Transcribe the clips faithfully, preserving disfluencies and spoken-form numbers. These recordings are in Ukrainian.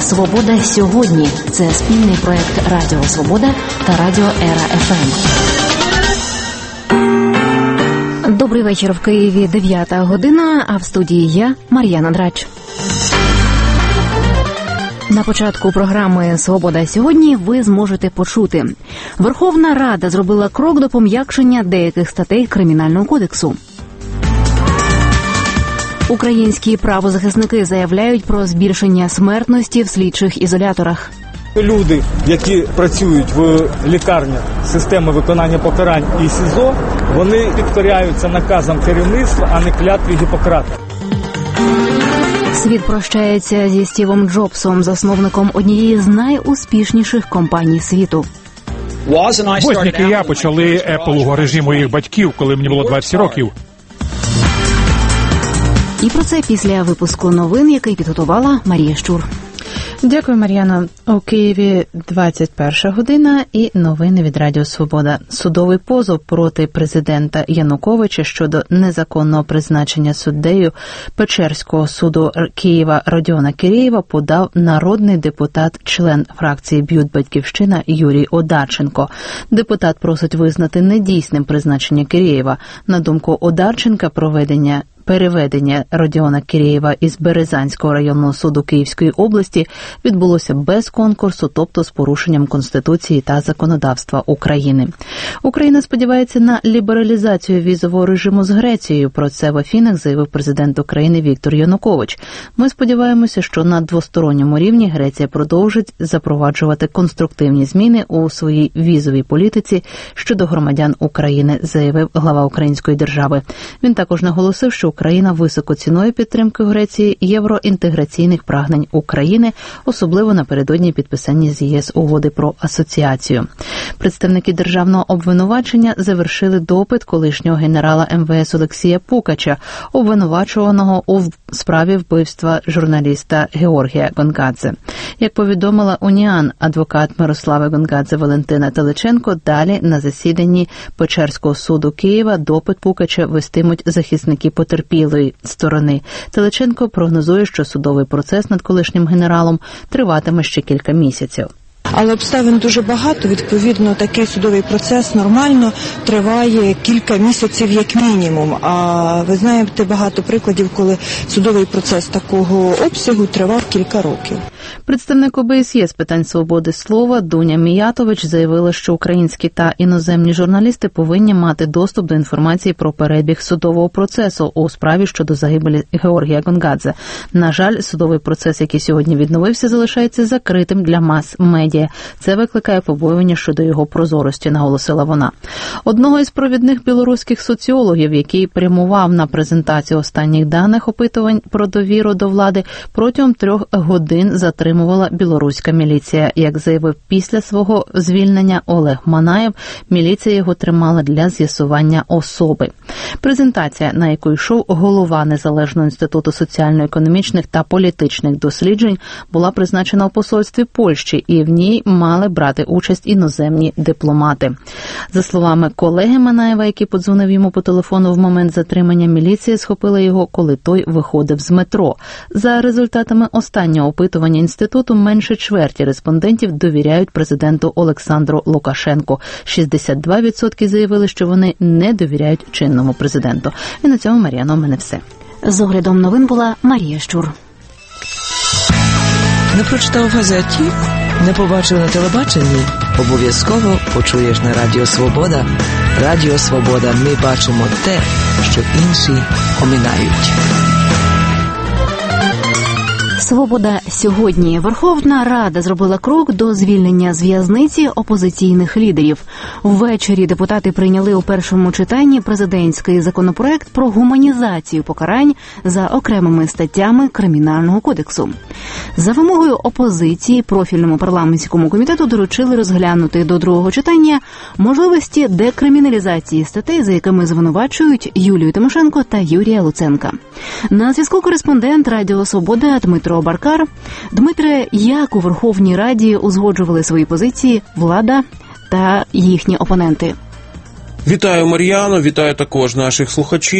«Свобода сьогодні» – це спільний проект Радіо Свобода та Радіо Ера-еф ем. Добрий вечір. В Києві дев'ята година, а в студії я, Мар'яна Драч. На початку програми «Свобода сьогодні» ви зможете почути. Верховна Рада зробила крок до пом'якшення деяких статей Кримінального кодексу. Українські правозахисники заявляють про збільшення смертності в слідчих ізоляторах. Люди, які працюють в лікарнях системи виконання покарань і СІЗО, вони підкоряються наказам керівництва, а не клятві Гіппократа. Світ прощається зі Стівом Джобсом, засновником однієї з найуспішніших компаній світу. Возняк і я почали Apple у гаражі моїх батьків, коли мені було двадцять років. І про це після випуску новин, який підготувала Марія Щур. Дякую, Мар'яно. У Києві двадцять перша година і новини від Радіо Свобода. Судовий позов проти президента Януковича щодо незаконного призначення суддею Печерського суду Києва Родіона Кірєєва подав народний депутат, член фракції «Б'ют Батьківщина» Юрій Одарченко. Депутат просить визнати недійсним призначення Кірєєва. На думку Одарченка, проведення Переведення Родіона Кірєєва із Березанського районного суду Київської області відбулося без конкурсу, тобто з порушенням Конституції та законодавства України. Україна сподівається на лібералізацію візового режиму з Грецією. Про це в Афінах заявив президент України Віктор Янукович. Ми сподіваємося, що на двосторонньому рівні Греція продовжить запроваджувати конструктивні зміни у своїй візовій політиці щодо громадян України, заявив глава української держави. Він також наголосив, що Україна високо цінує підтримку Греції євроінтеграційних прагнень України, особливо напередодні підписання з ЄС угоди про асоціацію. Представники державного обвинувачення завершили допит колишнього генерала ем ве ес Олексія Пукача, обвинувачуваного у справі вбивства журналіста Георгія Гонгадзе. Як повідомила Уніан, адвокат Мирослави Гонгадзе Валентина Теличенко, далі на засіданні Печерського суду Києва допит Пукача вестимуть захисники потерпілої сторони. Теличенко прогнозує, що судовий процес над колишнім генералом триватиме ще кілька місяців. Але обставин дуже багато, відповідно, такий судовий процес нормально триває кілька місяців як мінімум. А ви знаєте багато прикладів, коли судовий процес такого обсягу тривав кілька років. Представник о бе ес є з питань свободи слова Дуня Міятович заявила, що українські та іноземні журналісти повинні мати доступ до інформації про перебіг судового процесу у справі щодо загибелі Георгія Гонгадзе. На жаль, судовий процес, який сьогодні відновився, залишається закритим для мас-медіа. Це викликає побоювання щодо його прозорості, наголосила вона. Одного із провідних білоруських соціологів, який прямував на презентацію останніх даних опитувань про довіру до влади, протягом трьох годин затримувала білоруська міліція. Як заявив після свого звільнення Олег Манаєв, міліція його тримала для з'ясування особи. Презентація, на яку йшов голова Незалежного інституту соціально-економічних та політичних досліджень, була призначена у посольстві Польщі, і в ній мали брати участь іноземні дипломати. За словами колеги Манаєва, який подзвонив йому по телефону в момент затримання, міліція схопила його, коли той виходив з метро. За результатами останнього опитування інституту, менше чверті респондентів довіряють президенту Олександру Лукашенку. шістдесят два відсотки заявили, що вони не довіряють чинному президенту. І на цьому, Мар'яно, у мене все. З оглядом новин була Марія Щур. Не прочитав в газеті? Не побачив на телебаченні? Обов'язково почуєш на Радіо Свобода. Радіо Свобода. Ми бачимо те, що інші оминають. «Свобода сьогодні». Верховна Рада зробила крок до звільнення з в'язниці опозиційних лідерів. Ввечері депутати прийняли у першому читанні президентський законопроект про гуманізацію покарань за окремими статтями Кримінального кодексу. За вимогою опозиції профільному парламентському комітету доручили розглянути до другого читання можливості декриміналізації статей, за якими звинувачують Юлію Тимошенко та Юрія Луценка. На зв'язку кореспондент Радіо Свобода Дмитро Баркар. Дмитре, як у Верховній Раді узгоджували свої позиції влада та їхні опоненти? Вітаю, Мар'яно, вітаю також наших слухачів.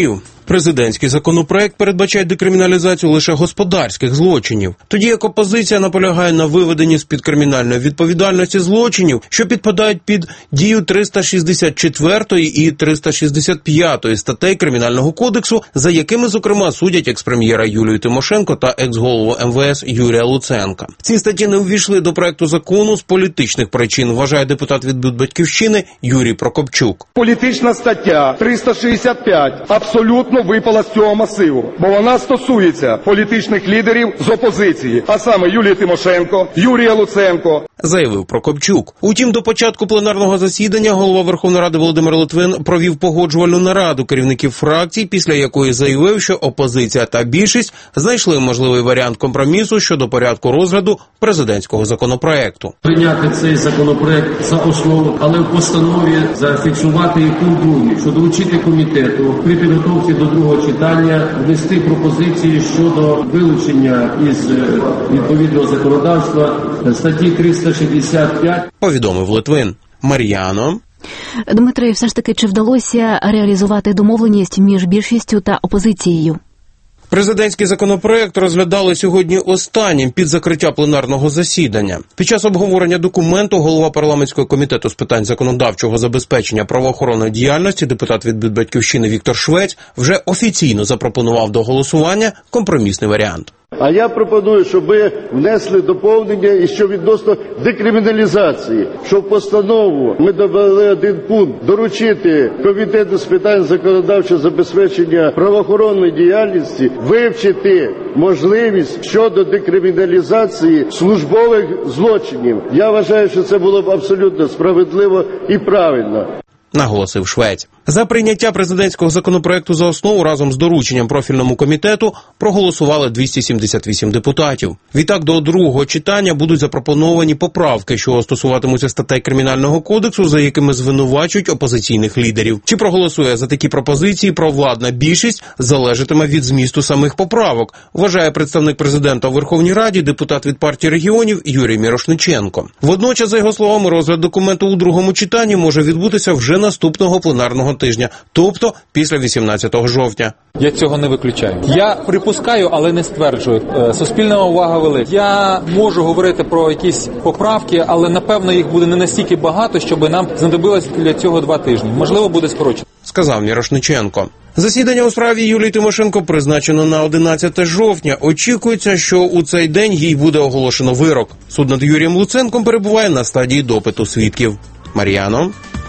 Президентський законопроект передбачає декриміналізацію лише господарських злочинів, тоді як опозиція наполягає на виведенні з-під кримінальної відповідальності злочинів, що підпадають під дію триста шістдесят четвертої і триста шістдесят п'ятої статей Кримінального кодексу, за якими, зокрема, судять екс-прем'єра Юлію Тимошенко та екс-голову ем ве ес Юрія Луценка. Ці статті не увійшли до проекту закону з політичних причин, вважає депутат від Батьківщини Юрій Прокопчук. Політична стаття триста шістдесят п'ять абсолютно випала з цього масиву, бо вона стосується політичних лідерів з опозиції, а саме Юлії Тимошенко, Юрія Луценко, заявив Прокопчук. Утім, до початку пленарного засідання голова Верховної Ради Володимир Литвин провів погоджувальну нараду керівників фракцій, після якої заявив, що опозиція та більшість знайшли можливий варіант компромісу щодо порядку розгляду президентського законопроекту. Прийняти цей законопроект за основу, але в постанові зафіксувати і пункт другий, що доручити комітету при підготовці до другого читання внести пропозиції щодо вилучення із відповідного законодавства статті триста шістдесят п'ять. Повідомив Литвин. Мар'яно. Дмитре, все ж таки, чи вдалося реалізувати домовленість між більшістю та опозицією? Президентський законопроект розглядали сьогодні останнім під закриття пленарного засідання. Під час обговорення документу голова парламентського комітету з питань законодавчого забезпечення правоохоронної діяльності, депутат від Батьківщини Віктор Швець, вже офіційно запропонував до голосування компромісний варіант. А я пропоную, щоб ви внесли доповнення і що відносно декриміналізації, що в постанову ми додали один пункт: доручити Комітету з питань законодавчого забезпечення правоохоронної діяльності вивчити можливість щодо декриміналізації службових злочинів. Я вважаю, що це було б абсолютно справедливо і правильно. Наголосив Швець. За прийняття президентського законопроекту за основу разом з дорученням профільному комітету проголосували двісті сімдесят вісім депутатів. Відтак до другого читання будуть запропоновані поправки, що стосуватимуться статей Кримінального кодексу, за якими звинувачують опозиційних лідерів. Чи проголосує за такі пропозиції провладна більшість, залежатиме від змісту самих поправок, вважає представник президента у Верховній Раді, депутат від партії регіонів Юрій Мірошниченко. Водночас, за його словами, розгляд документу у другому читанні може відбутися вже наступного пленарного тижня, тобто після вісімнадцятого жовтня. Я цього не виключаю. Я припускаю, але не стверджую. Суспільна увага велика. Я можу говорити про якісь поправки, але напевно їх буде не настільки багато, щоб нам знадобилось для цього два тижні. Можливо, буде скорочено. Сказав Мірошниченко. Засідання у справі Юлії Тимошенко призначено на одинадцяте жовтня. Очікується, що у цей день їй буде оголошено вирок. Суд над Юрієм Луценком перебуває на стадії допиту свідків. Мар'яно.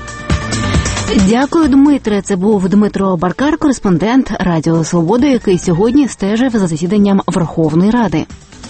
Дякую, Дмитре. Це був Дмитро Баркар, кореспондент Радіо Свобода, який сьогодні стежив за засіданням Верховної Ради.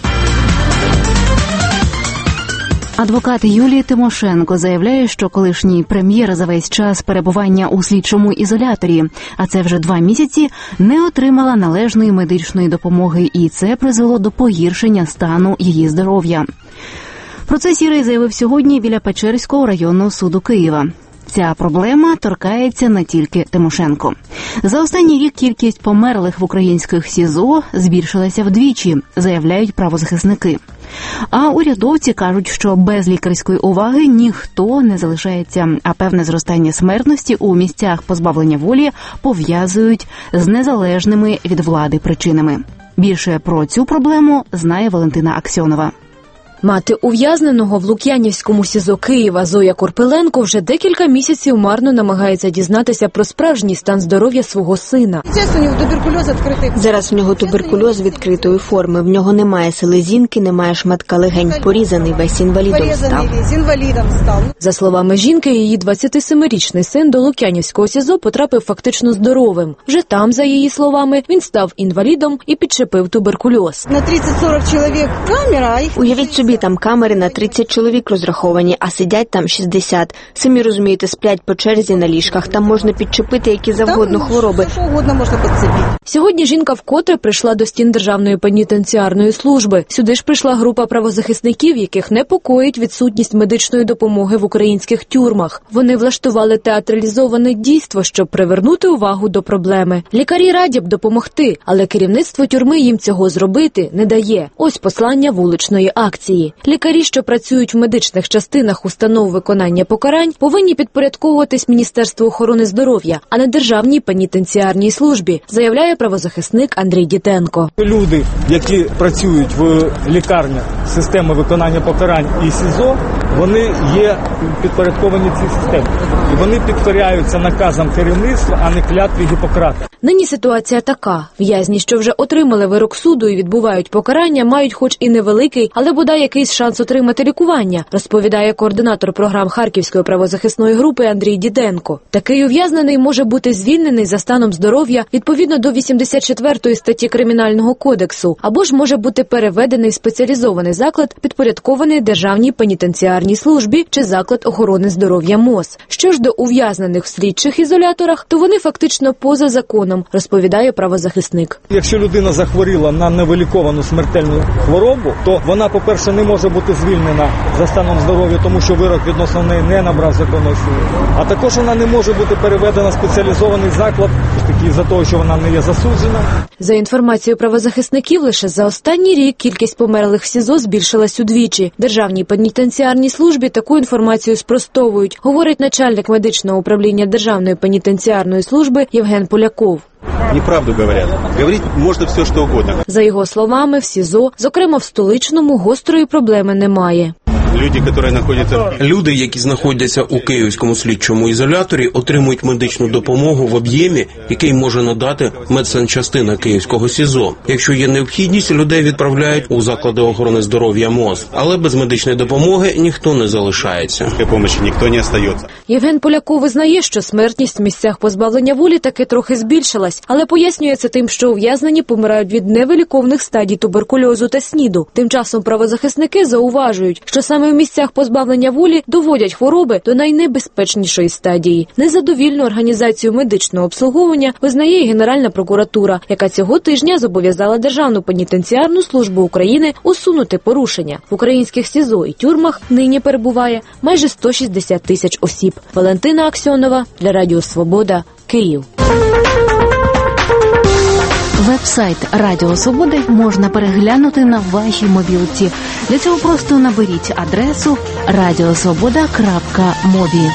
Адвокат Юлії Тимошенко заявляє, що колишній прем'єр за весь час перебування у слідчому ізоляторі, а це вже два місяці, не отримала належної медичної допомоги, і це призвело до погіршення стану її здоров'я. Про це Сірий заявив сьогодні біля Печерського районного суду Києва. Ця проблема торкається не тільки Тимошенко. За останній рік кількість померлих в українських СІЗО збільшилася вдвічі, заявляють правозахисники. А урядовці кажуть, що без лікарської уваги ніхто не залишається, а певне зростання смертності у місцях позбавлення волі пов'язують з незалежними від влади причинами. Більше про цю проблему знає Валентина Аксьонова. Мати ув'язненого в Лук'янівському СІЗО Києва Зоя Корпеленко вже декілька місяців марно намагається дізнатися про справжній стан здоров'я свого сина. Зараз в нього туберкульоз відкритої форми. В нього немає селезінки, немає шматка легень, порізаний, весь інвалідом став. За словами жінки, її двадцятисемирічний син до Лук'янівського СІЗО потрапив фактично здоровим. Вже там, за її словами, він став інвалідом і підчепив туберкульоз. На тридцять-сорок чоловік камера. Уявіть собі, там камери на тридцять чоловік розраховані, а сидять там шістдесят. Самі розумієте, сплять по черзі на ліжках. Там можна підчепити які завгодно хвороби. Сьогодні жінка вкотре прийшла до стін Державної пенітенціарної служби. Сюди ж прийшла група правозахисників, яких непокоїть відсутність медичної допомоги в українських тюрмах. Вони влаштували театралізоване дійство, щоб привернути увагу до проблеми. Лікарі раді б допомогти, але керівництво тюрми їм цього зробити не дає. Ось послання вуличної акції. апеляції. Лікарі, що працюють в медичних частинах установ виконання покарань, повинні підпорядковуватись Міністерству охорони здоров'я, а не Державній пенітенціарній службі, заявляє правозахисник Андрій Діденко. Люди, які працюють в лікарнях системи виконання покарань і СІЗО, вони є підпорядковані цій системі. І вони підкоряються наказам керівництва, а не клятві Гіппократа. Нині ситуація така. В'язні, що вже отримали вирок суду і відбувають покарання, мають хоч і невеликий, але бодай якийсь шанс отримати лікування, розповідає координатор програм Харківської правозахисної групи Андрій Діденко. Такий ув'язнений може бути звільнений за станом здоров'я відповідно до вісімдесят четвертої статті Кримінального кодексу, або ж може бути переведений в спеціалізований заклад, підпорядкований Державній пенітенціарній службі чи заклад охорони здоров'я МОЗ. Що ж до ув'язнених в слідчих ізоляторах, то вони фактично поза законом, розповідає правозахисник. Якщо людина захворіла на невиліковану смертельну хворобу, то вона, по-перше, не може бути звільнена за станом здоров'я, тому що вирок відносно неї не набрав законної сили. А також вона не може бути переведена в спеціалізований заклад, із-за того, що вона не є засуджена. За інформацією правозахисників, лише за останній рік кількість померлих в СІЗО збільшилась удвічі. Державній пенітенціарній службі таку інформацію спростовують, говорить начальник медичного управління Державної пенітенціарної служби Євген Поляков. Неправду говорять. Говорити можна все, що угодно. За його словами, в СІЗО, зокрема в столичному, гострої проблеми немає. Люди, які знаходяться... Люди, які знаходяться у Київському слідчому ізоляторі, отримують медичну допомогу в об'ємі, який може надати медсанчастина Київського СІЗО. Якщо є необхідність, людей відправляють у заклади охорони здоров'я МОЗ. Але без медичної допомоги ніхто не залишається. Допомоги ніхто не залишається. Євген Поляков визнає, що смертність в місцях позбавлення волі таки трохи збільшилась, але пояснює це тим, що ув'язнені помирають від невиліковних стадій туберкульозу та СНІДу. Тим часом правозахисники зауважують, що саме в місцях позбавлення волі доводять хвороби до найнебезпечнішої стадії. Незадовільну організацію медичного обслуговування визнає і Генеральна прокуратура, яка цього тижня зобов'язала Державну пенітенціарну службу України усунути порушення. В українських СІЗО і тюрмах нині перебуває майже сто шістдесят тисяч осіб. Валентина Аксьонова для Радіо Свобода, Київ. Веб-сайт Радіо Свободи можна переглянути на вашій мобілці. Для цього просто наберіть адресу радіосвобода крапка мобі.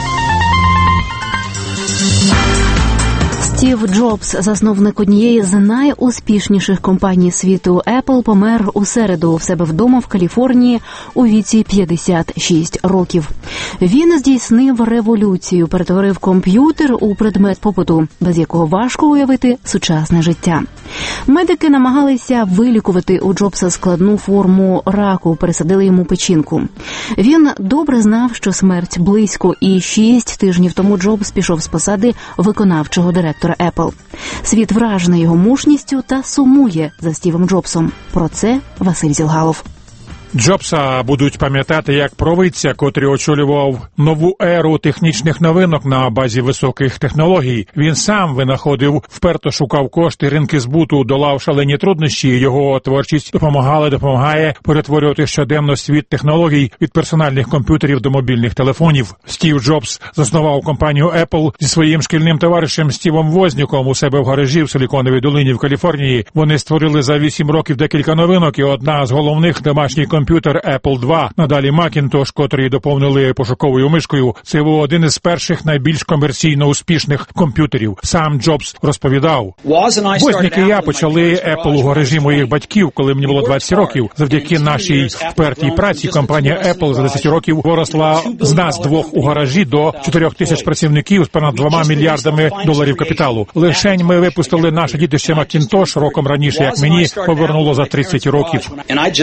Стів Джобс, засновник однієї з найуспішніших компаній світу Apple, помер у середу в себе вдома в Каліфорнії у віці п'ятдесят шість років. Він здійснив революцію, перетворив комп'ютер у предмет побуту, без якого важко уявити сучасне життя. Медики намагалися вилікувати у Джобса складну форму раку, пересадили йому печінку. Він добре знав, що смерть близько, і шість тижнів тому Джобс пішов з посади виконавчого директора Apple. Світ вражений його мужністю та сумує за Стівом Джобсом. Про це Василь Зілгалов. Джобса будуть пам'ятати як провидця, котрий очолював нову еру технічних новинок на базі високих технологій. Він сам винаходив, вперто шукав кошти, ринки збуту, долав шалені труднощі. Його творчість допомагала, допомагає перетворювати щоденно світ технологій від персональних комп'ютерів до мобільних телефонів. Стів Джобс заснував компанію Apple зі своїм шкільним товаришем Стівом Вознюком у себе в гаражі в Силіконовій долині в Каліфорнії. Вони створили за вісім років декілька новинок, і одна з головних домашніх комп'ютерів комп'ютер Apple два, надалі Macintosh, котрий доповнили пошуковою мишкою. Це був один із перших найбільш комерційно успішних комп'ютерів. Сам Джобс розповідав: Возняк і я почали Apple у гаражі моїх батьків, коли мені було двадцять років. Завдяки нашій впертій праці компанія Apple за десять років виросла з нас двох у гаражі до чотирьох тисяч працівників з понад двома мільярдами доларів капіталу. Лишень ми випустили наше дітище Macintosh роком раніше, як мені повернуло за тридцять років.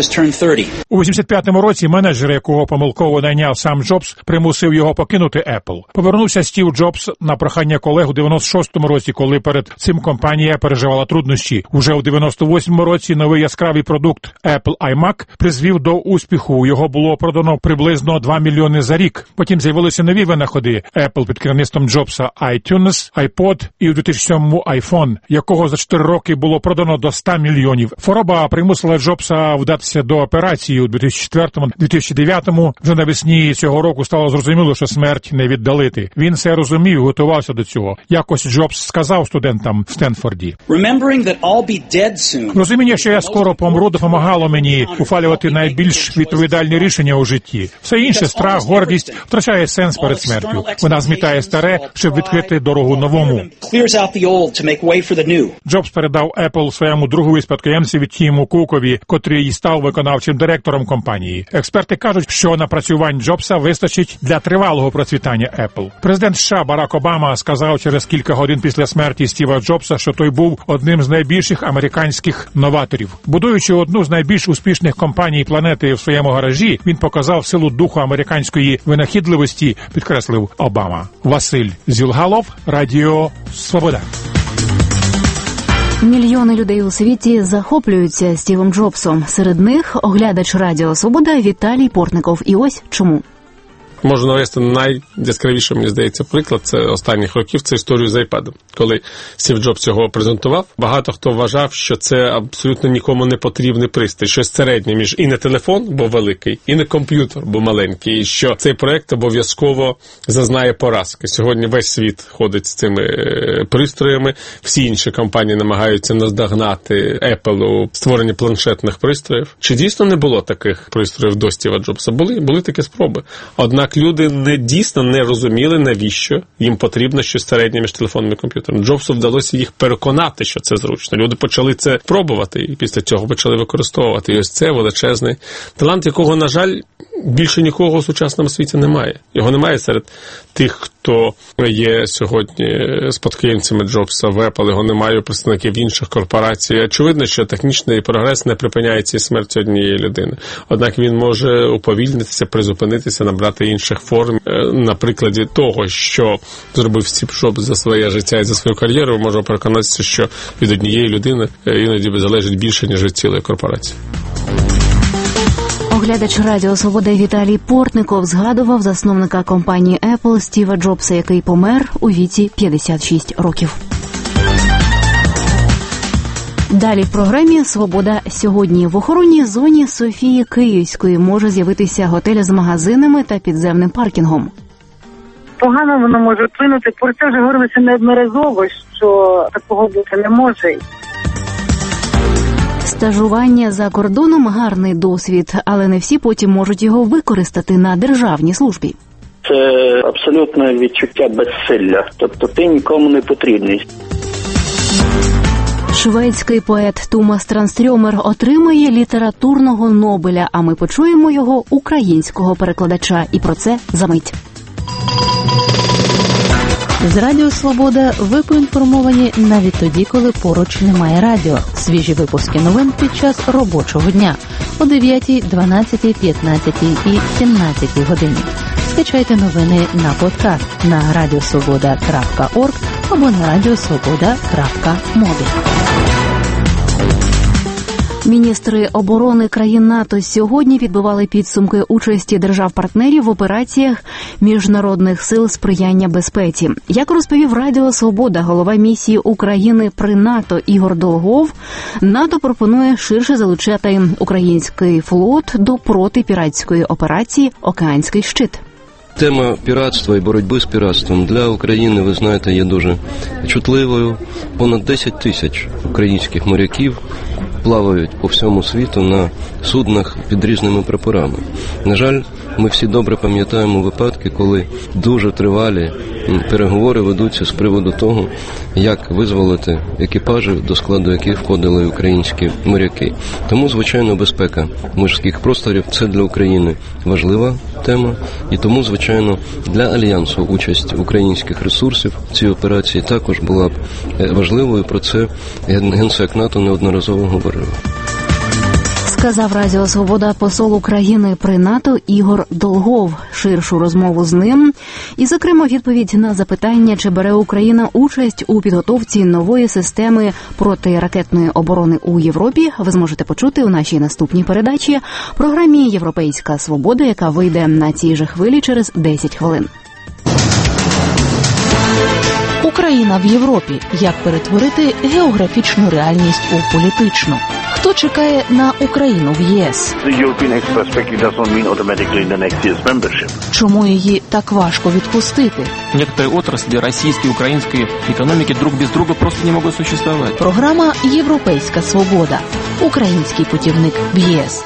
У вісімдесят п'ятому році менеджер, якого помилково найняв сам Джобс, примусив його покинути Apple. Повернувся Стів Джобс на прохання колег у дев'яносто шостому році, коли перед цим компанія переживала труднощі. Уже у дев'яносто восьмому році новий яскравий продукт Apple iMac призвів до успіху. Його було продано приблизно два мільйони за рік. Потім з'явилися нові винаходи Apple під керівництвом Джобса: iTunes, iPod і у дві тисячі сьомому iPhone, якого за чотири роки було продано до ста мільйонів. Хвороба примусила Джобса вдатися до операції. події у дві тисячі четвертому - дві тисячі дев'ятому. Вже навесні цього року стало зрозуміло, що смерть не віддалити. Він все розумів і готувався до цього. Якось Джобс сказав студентам в Стенфорді. Розуміння, що я скоро помру, допомагало мені ухвалювати найбільш відповідальні рішення у житті. Все інше, страх, гордість, втрачає сенс перед смертю. Вона змітає старе, щоб відкрити дорогу новому. Джобс передав Apple своєму другові спадкоємцеві Тіму Кукові, котрий став виконавчим директором компанії. Експерти кажуть, що напрацювань Джобса вистачить для тривалого процвітання Apple. Президент США Барак Обама сказав через кілька годин після смерті Стіва Джобса, що той був одним з найбільших американських новаторів. Будуючи одну з найбільш успішних компаній планети в своєму гаражі, він показав силу духу американської винахідливості, підкреслив Обама. Василь Зюлгалов, Радіо Свобода. Мільйони людей у світі захоплюються Стівом Джобсом. Серед них оглядач Радіо Свобода Віталій Портников. І ось чому. Можу навести найяскравіший, мені здається, приклад це останніх років, це історію з iPad. Коли Стів Джобс його презентував, багато хто вважав, що це абсолютно нікому не потрібний пристрій, щось середнє між і не телефон, бо великий, і не комп'ютер, бо маленький, і що цей проект обов'язково зазнає поразки. Сьогодні весь світ ходить з цими пристроями, всі інші компанії намагаються наздогнати Apple у створенні планшетних пристроїв. Чи дійсно не було таких пристроїв до Стіва Джобса? Були, були такі спроби. Однак люди не дійсно не розуміли, навіщо їм потрібно щось середнє між телефоном і комп'ютером. Джобсу вдалося їх переконати, що це зручно. Люди почали це пробувати і після цього почали використовувати. І ось це величезний талант, якого, на жаль, більше нікого у сучасному світі немає. Його немає серед тих, хто є сьогодні спадкоємцями Джобса в Apple, його немає у представників інших корпорацій. Очевидно, що технічний прогрес не припиняється і смертю однієї людини. Однак він може уповільнитися, призупинитися, набрати інших форм. На прикладі того, що зробив Стів Джобс за своє життя і за свою кар'єру, можна переконатися, що від однієї людини іноді залежить більше, ніж від цілої корпорації. Оглядач Радіо Свобода Віталій Портников згадував засновника компанії Apple Стіва Джобса, який помер у віці п'ятдесят шість років. Далі в програмі «Свобода сьогодні». В охоронній зоні Софії Київської може з'явитися готель з магазинами та підземним паркінгом. Погано воно може вплинути. Про це вже говорилося неодноразово, що такого бути не може. Стажування за кордоном – гарний досвід, але не всі потім можуть його використати на державній службі. Це абсолютне відчуття безсилля, тобто ти нікому не потрібний. Шведський поет Томас Транстрьомер отримає літературного Нобеля, а ми почуємо його українського перекладача. І про це за мить. З Радіо Свобода ви поінформовані навіть тоді, коли поруч немає радіо. Свіжі випуски новин під час робочого дня о дев'ятій, дванадцятій, п'ятнадцятій і сімнадцятій годині. Скачайте новини на подкаст на радіосвобода крапка орг або на радіосвобода крапка мобі. Міністри оборони країн НАТО сьогодні підбивали підсумки участі держав-партнерів в операціях міжнародних сил сприяння безпеці. Як розповів Радіо Свобода голова місії України при НАТО Ігор Долгов, НАТО пропонує ширше залучати український флот до протипіратської операції «Океанський щит». Тема піратства і боротьби з піратством для України, ви знаєте, є дуже чутливою. Понад десять тисяч українських моряків плавають по всьому світу на суднах під різними прапорами. На жаль, ми всі добре пам'ятаємо випадки, коли дуже тривалі переговори ведуться з приводу того, як визволити екіпажі, до складу яких входили українські моряки. Тому, звичайно, безпека морських просторів – це для України важлива тема. І тому, звичайно, для Альянсу участь українських ресурсів в цій операції також була б важливою. Про це Генсек НАТО неодноразово говорив. Сказав Радіо Свобода посол України при НАТО Ігор Долгов. Ширшу розмову з ним і, зокрема, відповідь на запитання, чи бере Україна участь у підготовці нової системи протиракетної оборони у Європі, ви зможете почути у нашій наступній передачі програмі «Європейська свобода», яка вийде на цій же хвилі через десять хвилин. Україна в Європі. Як перетворити географічну реальність у політичну? Хто чекає на Україну в ЄС? Чому її так важко відпустити? Некоторые отрасли российской и украинской экономики друг без друга просто не могут существовать. Програма «Європейська свобода». Український путівник в ЄС.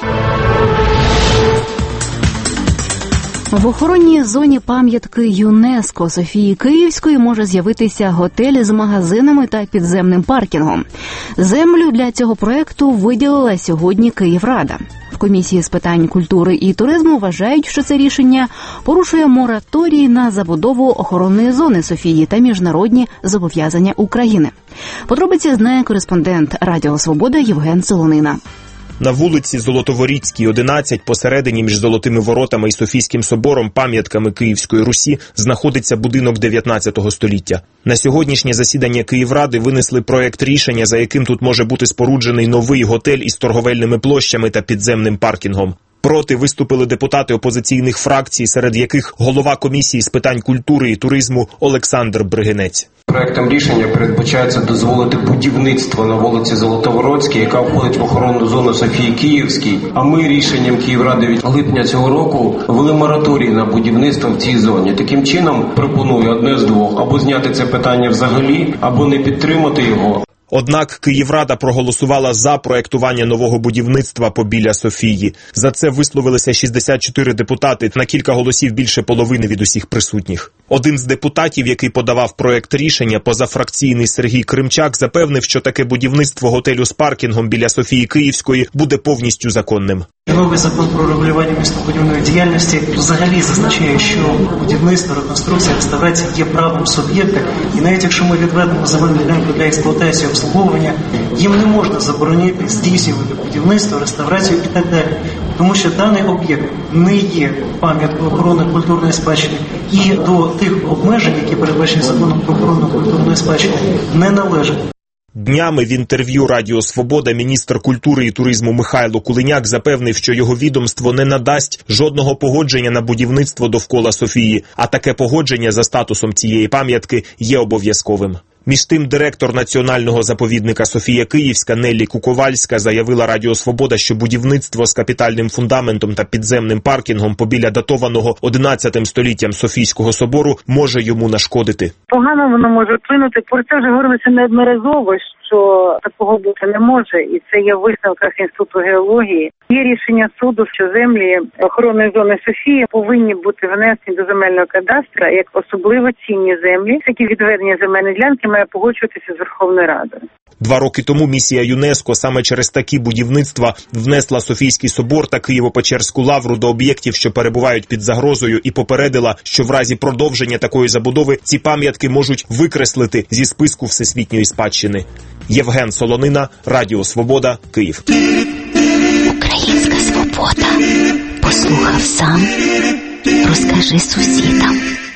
В охоронній зоні пам'ятки ЮНЕСКО Софії Київської може з'явитися готель з магазинами та підземним паркінгом. Землю для цього проєкту виділила сьогодні Київрада. В комісії з питань культури і туризму вважають, що це рішення порушує мораторій на забудову охоронної зони Софії та міжнародні зобов'язання України. Подробиці знає кореспондент Радіо Свобода Євген Солонина. На вулиці Золотоворіцькій, одинадцять, посередині між Золотими воротами і Софійським собором, пам'ятками Київської Русі, знаходиться будинок дев'ятнадцятого століття. На сьогоднішнє засідання Київради винесли проект рішення, за яким тут може бути споруджений новий готель із торговельними площами та підземним паркінгом. Проти виступили депутати опозиційних фракцій, серед яких голова комісії з питань культури і туризму Олександр Бригинець. Проектом рішення передбачається дозволити будівництво на вулиці Золотоворотській, яка входить в охоронну зону Софії Київській. А ми рішенням Київради від липня цього року ввели мораторій на будівництво в цій зоні. Таким чином, пропоную одне з двох: або зняти це питання взагалі, або не підтримати його. Однак Київрада проголосувала за проектування нового будівництва побіля Софії. За це висловилися шістдесят чотири депутати, на кілька голосів більше половини від усіх присутніх. Один з депутатів, який подавав проект рішення, позафракційний Сергій Кримчак, запевнив, що таке будівництво готелю з паркінгом біля Софії Київської буде повністю законним. Новий закон про регулювання містобудівної діяльності взагалі зазначає, що будівництво, реконструкція, реставрація є правом суб'єкта, і навіть якщо ми відведемо земельну ділянку для експлуатації, обслуговування, їм не можна заборонити здійснювати будівництво, реставрацію і так далі. Тому що даний об'єкт не є пам'яткою охорони культурної спадщини і до тих обмежень, які передбачені законом про охорону культурної спадщини, не належить. Днями в інтерв'ю Радіо Свобода міністр культури і туризму Михайло Кулиняк запевнив, що його відомство не надасть жодного погодження на будівництво довкола Софії, а таке погодження за статусом цієї пам'ятки є обов'язковим. Між тим, директор національного заповідника Софія Київська Неллі Куковальська заявила Радіо Свобода, що будівництво з капітальним фундаментом та підземним паркінгом побіля датованого одинадцятим століттям Софійського собору може йому нашкодити. Погано воно може вплинути. Про це вже говорилося неодноразово, що такого бути не може, і це є в висновках Інституту геології. Є рішення суду, що землі охоронної зони Софії повинні бути внесені до земельного кадастру як особливо цінні землі. Такі відведення земельної ділянки має погоджуватися з Верховною Радою. Два роки тому місія ЮНЕСКО саме через такі будівництва внесла Софійський собор та Києво-Печерську лавру до об'єктів, що перебувають під загрозою, і попередила, що в разі продовження такої забудови ці пам'ятки можуть викреслити зі списку всесвітньої спадщини. Євген Солонина, Радіо Свобода, Київ. Українська свобода. Послухав сам, розкажи сусідам.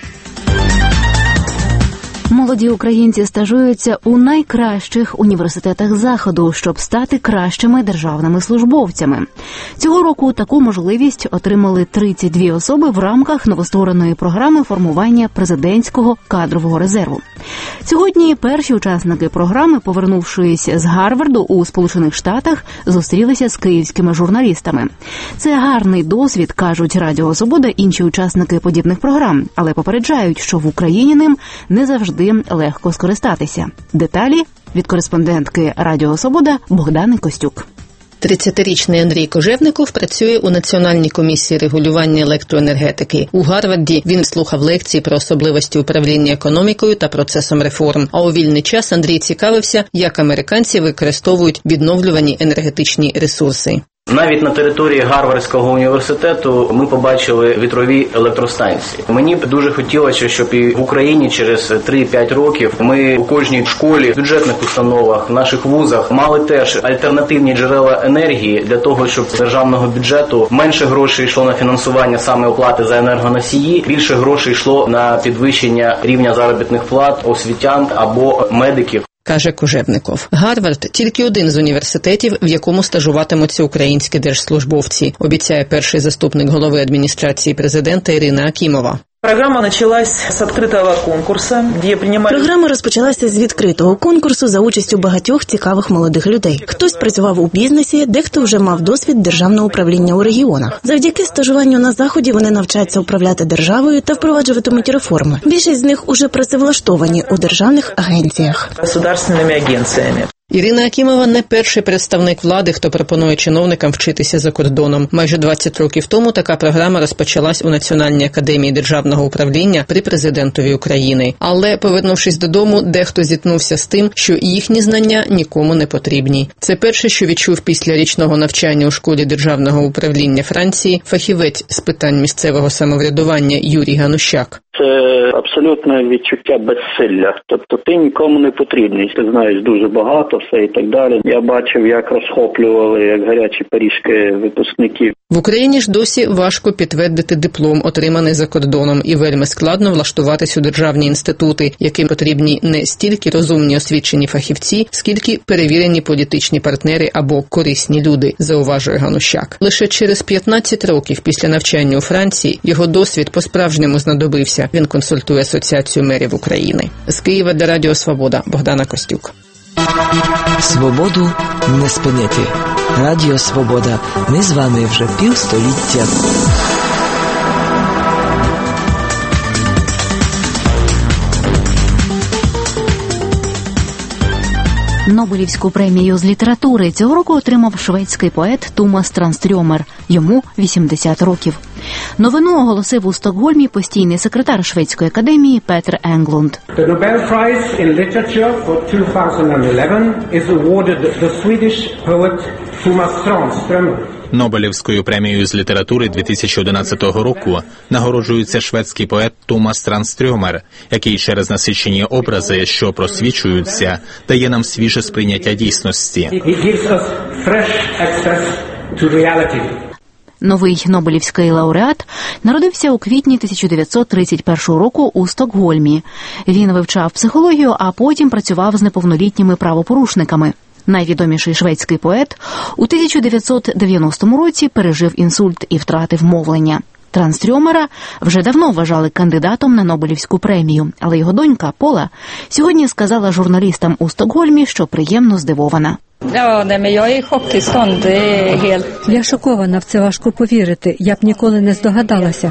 Молоді українці стажуються у найкращих університетах Заходу, щоб стати кращими державними службовцями. Цього року таку можливість отримали тридцять дві особи в рамках новоствореної програми формування президентського кадрового резерву. Сьогодні перші учасники програми, повернувшись з Гарварду у Сполучених Штатах, зустрілися з київськими журналістами. Це гарний досвід, кажуть Радіо Свобода інші учасники подібних програм, але попереджають, що в Україні ним не завжди легко скористатися. Деталі від кореспондентки Радіо Свобода Богдани Костюк. тридцятирічний Андрій Кожевников працює у Національній комісії регулювання електроенергетики. У Гарварді він слухав лекції про особливості управління економікою та процесом реформ. А у вільний час Андрій цікавився, як американці використовують відновлювані енергетичні ресурси. Навіть на території Гарвардського університету ми побачили вітрові електростанції. Мені б дуже хотілося, щоб і в Україні через три-п'ять років ми у кожній школі, бюджетних установах, в наших вузах мали теж альтернативні джерела енергії для того, щоб з державного бюджету менше грошей йшло на фінансування саме оплати за енергоносії, більше грошей йшло на підвищення рівня заробітних плат освітян або медиків. Каже Кожевников. Гарвард – тільки один з університетів, в якому стажуватимуться українські держслужбовці, обіцяє перший заступник голови адміністрації президента Ірина Акімова. Програма почалась з відкритого конкурсу, де приймали... Програма розпочалася з відкритого конкурсу за участю багатьох цікавих молодих людей. Хтось працював у бізнесі, дехто вже мав досвід державного управління у регіонах. Завдяки стажуванню на Заході вони навчаться управляти державою та впроваджуватимуть реформи. Більшість з них уже працевлаштовані у державних агенціях. Государственними агенціями. Ірина Акімова не перший представник влади, хто пропонує чиновникам вчитися за кордоном. Майже двадцять років тому така програма розпочалась у Національній академії державного управління при президентові України. Але, повернувшись додому, дехто зіткнувся з тим, що їхні знання нікому не потрібні. Це перше, що відчув після річного навчання у школі державного управління Франції фахівець з питань місцевого самоврядування Юрій Ганущак. Це абсолютне відчуття безсилля. Тобто ти нікому не потрібний. Ти знаєш дуже багато, все і так далі. Я бачив, як розхоплювали, як гарячі пиріжки випускників. В Україні ж досі важко підтвердити диплом, отриманий за кордоном, і вельми складно влаштуватись у державні інститути, яким потрібні не стільки розумні освічені фахівці, скільки перевірені політичні партнери або корисні люди, зауважує Ганущак. Лише через п'ятнадцять років після навчання у Франції його досвід по-справжньому знадобився. Він консультує Асоціацію мерів України. З Києва для Радіо Свобода, Богдана Костюк. Свободу не спиняти. Радіо Свобода. Ми з вами вже півстоліття. Нобелівську премію з літератури цього року отримав шведський поет Томас Транстрьомер. Йому вісімдесят років. Новину оголосив у Стокгольмі постійний секретар Шведської академії Петер Енглунд. The Nobel Prize in Literature for two thousand eleven is awarded the Swedish poet Tomas Tranströmer. Нобелівською премією з літератури дві тисячі одинадцятого року нагороджується шведський поет Томас Транстрьомер, який через насичені образи, що просвічуються, дає нам свіже сприйняття дійсності. He gives us fresh access to reality. Новий нобелівський лауреат народився у квітні тисяча дев'ятсот тридцять першого року у Стокгольмі. Він вивчав психологію, а потім працював з неповнолітніми правопорушниками. Найвідоміший шведський поет у тисяча дев'ятсот дев'яностому році пережив інсульт і втратив мовлення. Транстрьомера вже давно вважали кандидатом на Нобелівську премію, але його донька Пола сьогодні сказала журналістам у Стокгольмі, що приємно здивована. Я шокована, в це важко повірити. Я б ніколи не здогадалася.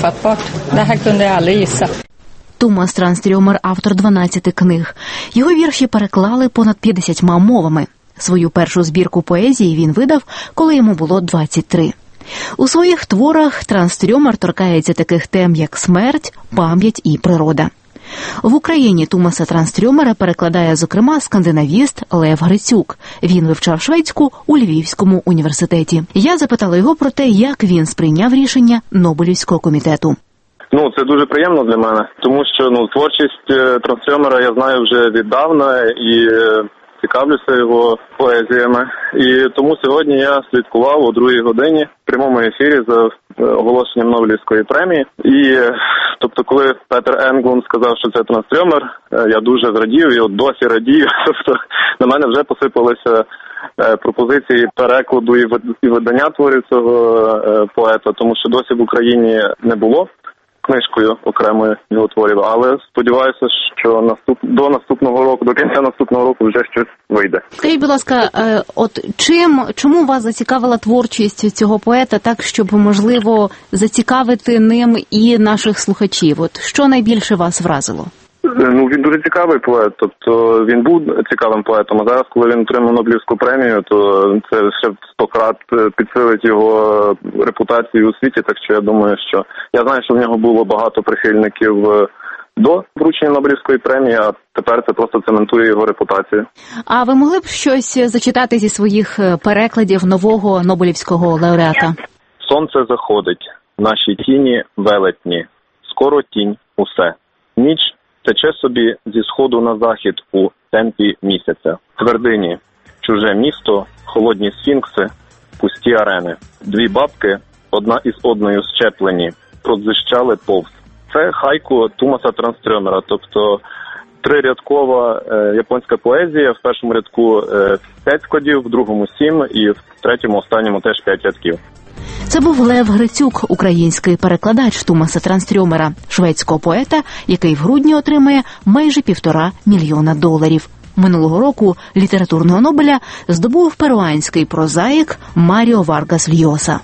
Томас Транстрьомер – автор дванадцяти книг. Його вірші переклали понад п'ятдесятьма мовами. Свою першу збірку поезії він видав, коли йому було двадцять три. У своїх творах Транстрьомер торкається таких тем, як смерть, пам'ять і природа. В Україні Томаса Транстрьомера перекладає, зокрема, скандинавіст Лев Грицюк. Він вивчав шведську у Львівському університеті. Я запитала його про те, як він сприйняв рішення Нобелівського комітету. Ну, це дуже приємно для мене, тому що ну творчість Транстрьомера я знаю вже віддавна і цікавлюся його поезіями. І тому сьогодні я слідкував о другій годині в прямому ефірі за оголошенням Нобелівської премії. І, тобто, коли Петер Енглунд сказав, що це Транстрьомер, я дуже зрадів і от досі радію. Тобто, на мене вже посипалися пропозиції перекладу і видання творів цього поета, тому що досі в Україні не було книжкою окремою його творів, але сподіваюся, що наступ до наступного року, до кінця наступного року вже щось вийде. Скажіть, будь ласка, от чим, чому вас зацікавила творчість цього поета так, щоб, можливо, зацікавити ним і наших слухачів? От що найбільше вас вразило? Ну, він дуже цікавий поет, тобто він був цікавим поетом, а зараз, коли він отримав Нобелівську премію, то це ще в сто крат підсилить його репутацію у світі, так що я думаю, що я знаю, що в нього було багато прихильників до вручення Нобелівської премії, а тепер це просто цементує його репутацію. А ви могли б щось зачитати зі своїх перекладів нового Нобелівського лауреата? Сонце заходить, наші тіні велетні, скоро тінь усе. Ніч тече собі зі сходу на захід у темпі місяця. Твердині, чуже місто, холодні сфінкси, пусті арени. Дві бабки, одна із одною щеплені, продзищали повз. Це хайку Томаса Транстрьомера, тобто трирядкова е, японська поезія. В першому рядку е, п'ять складів, в другому сім і в третьому, останньому теж п'ять рядків. Це був Лев Грицюк, український перекладач Тумаса Транстрьомера, шведського поета, який в грудні отримає майже півтора мільйона доларів. Минулого року літературного Нобеля здобув перуанський прозаїк Маріо Варгас Льоса.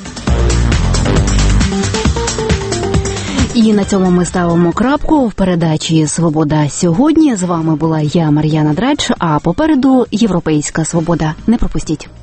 І на цьому ми ставимо крапку в передачі «Свобода сьогодні». З вами була я, Мар'яна Драч, а попереду «Європейська свобода». Не пропустіть.